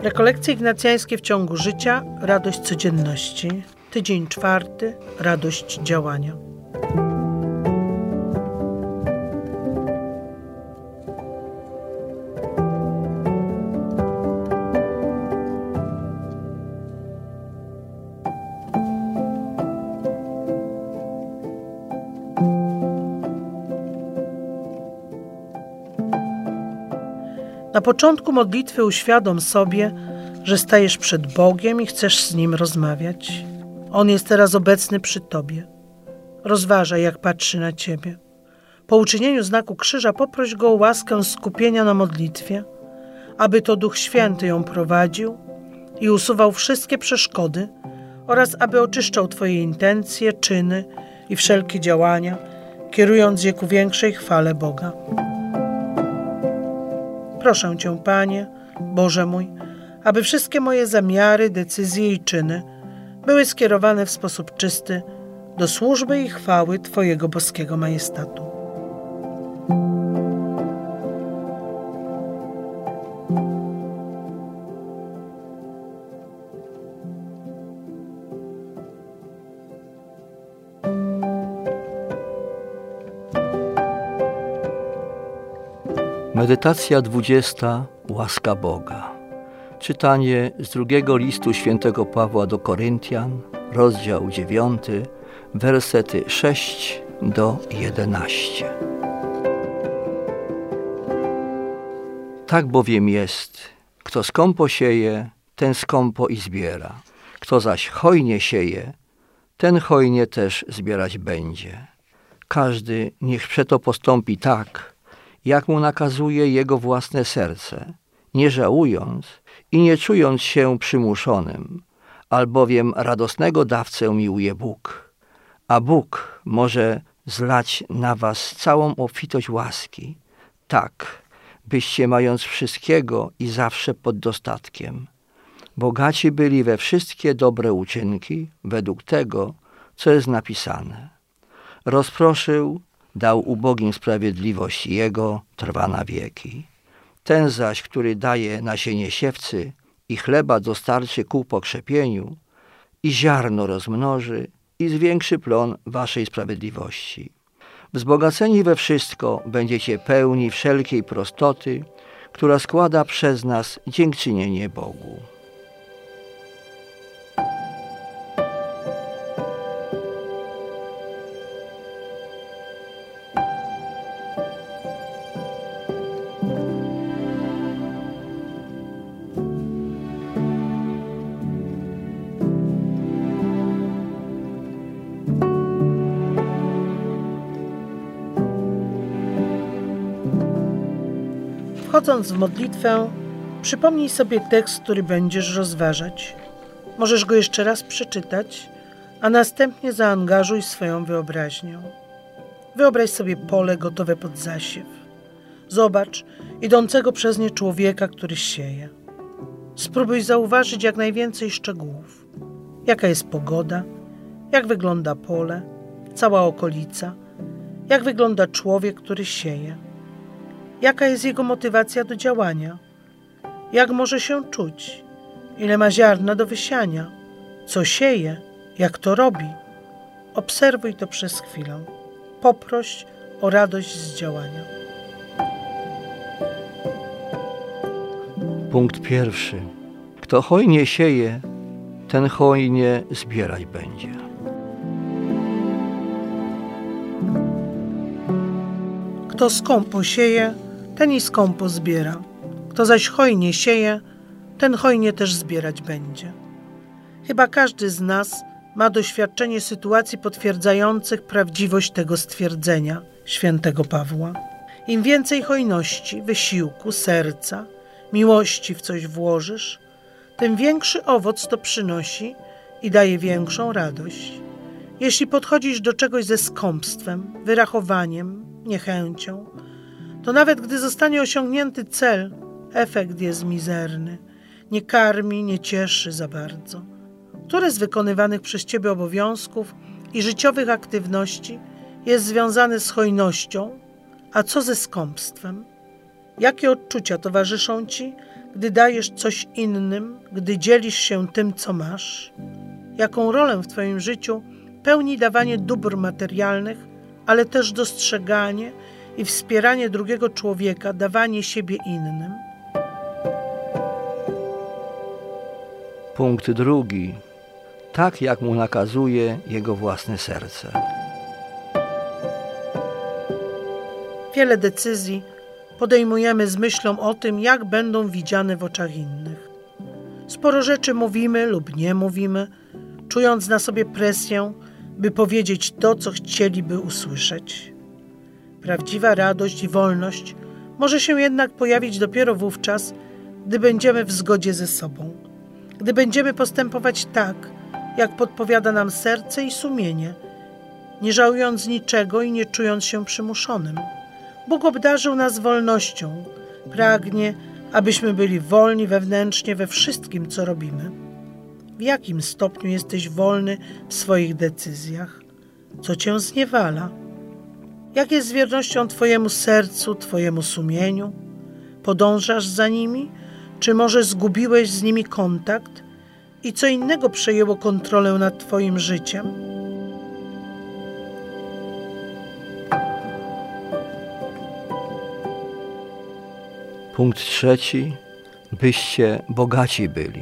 Rekolekcje ignacjańskie w ciągu życia, radość codzienności. Tydzień 4, radość działania. Na początku modlitwy uświadom sobie, że stajesz przed Bogiem i chcesz z Nim rozmawiać. On jest teraz obecny przy Tobie. Rozważaj, jak patrzy na Ciebie. Po uczynieniu znaku krzyża poproś Go o łaskę skupienia na modlitwie, aby to Duch Święty ją prowadził i usuwał wszystkie przeszkody oraz aby oczyszczał Twoje intencje, czyny i wszelkie działania, kierując je ku większej chwale Boga. Proszę Cię, Panie, Boże mój, aby wszystkie moje zamiary, decyzje i czyny były skierowane w sposób czysty do służby i chwały Twojego boskiego majestatu. Medytacja 20. Łaska Boga. Czytanie z drugiego listu świętego Pawła do Koryntian, rozdział 9, wersety 6 do 11. Tak bowiem jest, kto skąpo sieje, ten skąpo i zbiera. Kto zaś hojnie sieje, ten hojnie też zbierać będzie. Każdy niech przeto postąpi tak, jak mu nakazuje jego własne serce, nie żałując i nie czując się przymuszonym, albowiem radosnego dawcę miłuje Bóg, a Bóg może zlać na was całą obfitość łaski, tak, byście mając wszystkiego i zawsze pod dostatkiem, bogaci byli we wszystkie dobre uczynki, według tego, co jest napisane. Rozproszył, dał ubogim sprawiedliwość Jego, trwa na wieki. Ten zaś, który daje nasienie siewcy i chleba dostarczy ku pokrzepieniu, i ziarno rozmnoży i zwiększy plon waszej sprawiedliwości. Wzbogaceni we wszystko będziecie pełni wszelkiej prostoty, która składa przez nas dziękczynienie Bogu. Wchodząc w modlitwę, przypomnij sobie tekst, który będziesz rozważać. Możesz go jeszcze raz przeczytać, a następnie zaangażuj swoją wyobraźnię. Wyobraź sobie pole gotowe pod zasiew. Zobacz idącego przez nie człowieka, który sieje. Spróbuj zauważyć jak najwięcej szczegółów. Jaka jest pogoda, jak wygląda pole, cała okolica, jak wygląda człowiek, który sieje. Jaka jest jego motywacja do działania? Jak może się czuć? Ile ma ziarna do wysiania? Co sieje? Jak to robi? Obserwuj to przez chwilę. Poproś o radość z działania. Punkt 1. Kto hojnie sieje, ten hojnie zbierać będzie. Kto skąpo sieje, ten i skąpo zbiera. Kto zaś hojnie sieje, ten hojnie też zbierać będzie. Chyba każdy z nas ma doświadczenie sytuacji potwierdzających prawdziwość tego stwierdzenia świętego Pawła. Im więcej hojności, wysiłku, serca, miłości w coś włożysz, tym większy owoc to przynosi i daje większą radość. Jeśli podchodzisz do czegoś ze skąpstwem, wyrachowaniem, niechęcią, to nawet gdy zostanie osiągnięty cel, efekt jest mizerny, nie karmi, nie cieszy za bardzo. Które z wykonywanych przez Ciebie obowiązków i życiowych aktywności jest związane z hojnością, a co ze skąpstwem? Jakie odczucia towarzyszą Ci, gdy dajesz coś innym, gdy dzielisz się tym, co masz? Jaką rolę w Twoim życiu pełni dawanie dóbr materialnych, ale też dostrzeganie i wspieranie drugiego człowieka, dawanie siebie innym? Punkt drugi. Tak jak mu nakazuje jego własne serce. Wiele decyzji podejmujemy z myślą o tym, jak będą widziane w oczach innych. Sporo rzeczy mówimy lub nie mówimy, czując na sobie presję, by powiedzieć to, co chcieliby usłyszeć. Prawdziwa radość i wolność może się jednak pojawić dopiero wówczas, gdy będziemy w zgodzie ze sobą. Gdy będziemy postępować tak, jak podpowiada nam serce i sumienie, nie żałując niczego i nie czując się przymuszonym. Bóg obdarzył nas wolnością. Pragnie, abyśmy byli wolni wewnętrznie we wszystkim, co robimy. W jakim stopniu jesteś wolny w swoich decyzjach? Co cię zniewala? Jak jest z wiernością Twojemu sercu, Twojemu sumieniu? Podążasz za nimi? Czy może zgubiłeś z nimi kontakt i co innego przejęło kontrolę nad Twoim życiem? Punkt trzeci. Byście bogaci byli.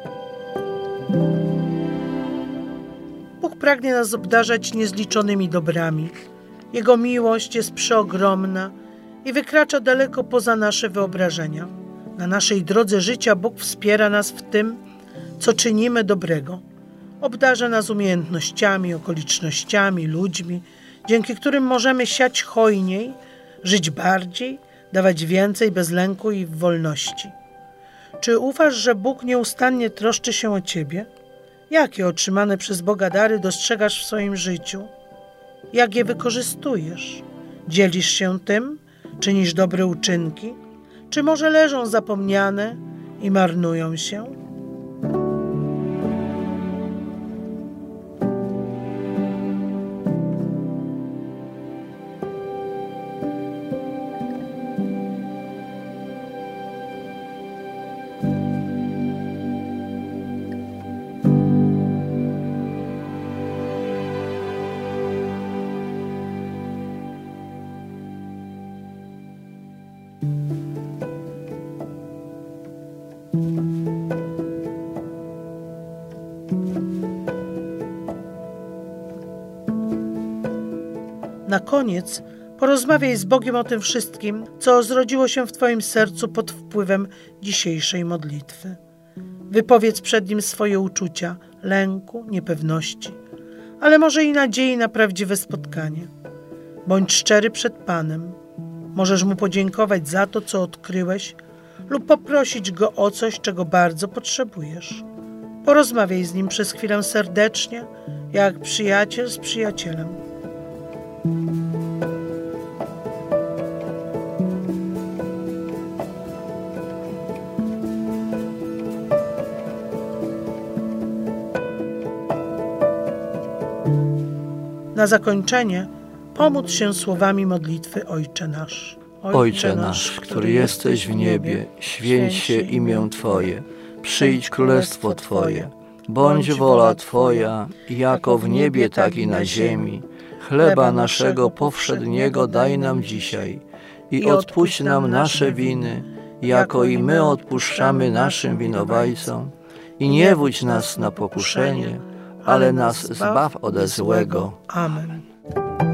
Bóg pragnie nas obdarzać niezliczonymi dobrami. Jego miłość jest przeogromna i wykracza daleko poza nasze wyobrażenia. Na naszej drodze życia Bóg wspiera nas w tym, co czynimy dobrego. Obdarza nas umiejętnościami, okolicznościami, ludźmi, dzięki którym możemy siać hojniej, żyć bardziej, dawać więcej bez lęku i w wolności. Czy ufasz, że Bóg nieustannie troszczy się o Ciebie? Jakie otrzymane przez Boga dary dostrzegasz w swoim życiu? Jak je wykorzystujesz? Dzielisz się tym? Czynisz dobre uczynki? Czy może leżą zapomniane i marnują się? Na koniec porozmawiaj z Bogiem o tym wszystkim, co zrodziło się w Twoim sercu pod wpływem dzisiejszej modlitwy. Wypowiedz przed Nim swoje uczucia lęku, niepewności, ale może i nadziei na prawdziwe spotkanie. Bądź szczery przed Panem. Możesz Mu podziękować za to, co odkryłeś, lub poprosić Go o coś, czego bardzo potrzebujesz. Porozmawiaj z Nim przez chwilę serdecznie, jak przyjaciel z przyjacielem. Na zakończenie pomóc się słowami modlitwy Ojcze nasz. Ojcze nasz, który jesteś w niebie, święć się imię Twoje, przyjdź królestwo Twoje, bądź wola Twoja, jako w niebie, tak i na ziemi. Chleba naszego powszedniego daj nam dzisiaj i odpuść nam nasze winy, jako i my odpuszczamy naszym winowajcom. I nie wódź nas na pokuszenie, ale nas zbaw ode złego. Amen.